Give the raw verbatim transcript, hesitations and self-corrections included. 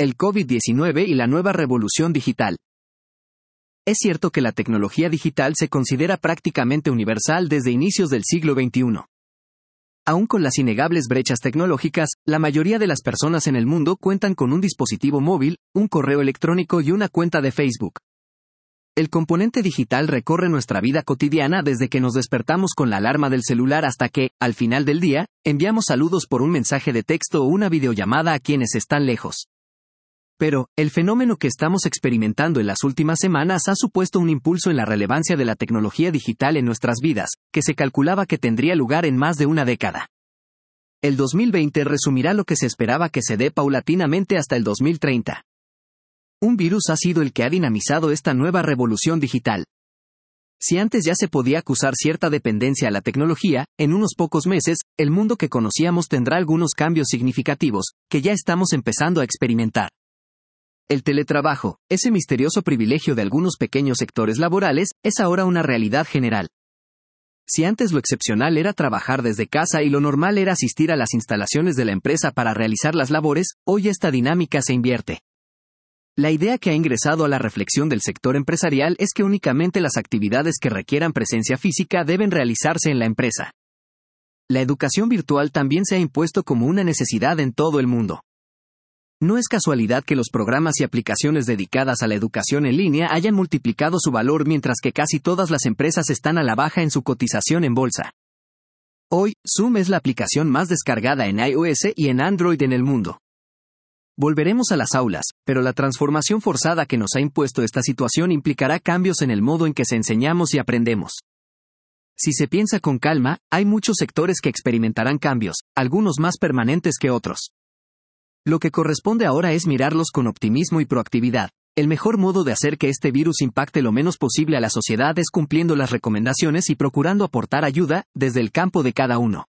el COVID diecinueve y la nueva revolución digital. Es cierto que la tecnología digital se considera prácticamente universal desde inicios del siglo veintiuno. Aún con las innegables brechas tecnológicas, la mayoría de las personas en el mundo cuentan con un dispositivo móvil, un correo electrónico y una cuenta de Facebook. El componente digital recorre nuestra vida cotidiana desde que nos despertamos con la alarma del celular hasta que, al final del día, enviamos saludos por un mensaje de texto o una videollamada a quienes están lejos. Pero, el fenómeno que estamos experimentando en las últimas semanas ha supuesto un impulso en la relevancia de la tecnología digital en nuestras vidas, que se calculaba que tendría lugar en más de una década. El dos mil veinte resumirá lo que se esperaba que se dé paulatinamente hasta el dos mil treinta. Un virus ha sido el que ha dinamizado esta nueva revolución digital. Si antes ya se podía acusar cierta dependencia a la tecnología, en unos pocos meses, el mundo que conocíamos tendrá algunos cambios significativos, que ya estamos empezando a experimentar. El teletrabajo, ese misterioso privilegio de algunos pequeños sectores laborales, es ahora una realidad general. Si antes lo excepcional era trabajar desde casa y lo normal era asistir a las instalaciones de la empresa para realizar las labores, hoy esta dinámica se invierte. La idea que ha ingresado a la reflexión del sector empresarial es que únicamente las actividades que requieran presencia física deben realizarse en la empresa. La educación virtual también se ha impuesto como una necesidad en todo el mundo. No es casualidad que los programas y aplicaciones dedicadas a la educación en línea hayan multiplicado su valor mientras que casi todas las empresas están a la baja en su cotización en bolsa. Hoy, Zoom es la aplicación más descargada en iOS y en Android en el mundo. Volveremos a las aulas, pero la transformación forzada que nos ha impuesto esta situación implicará cambios en el modo en que se enseñamos y aprendemos. Si se piensa con calma, hay muchos sectores que experimentarán cambios, algunos más permanentes que otros. Lo que corresponde ahora es mirarlos con optimismo y proactividad. El mejor modo de hacer que este virus impacte lo menos posible a la sociedad es cumpliendo las recomendaciones y procurando aportar ayuda, desde el campo de cada uno.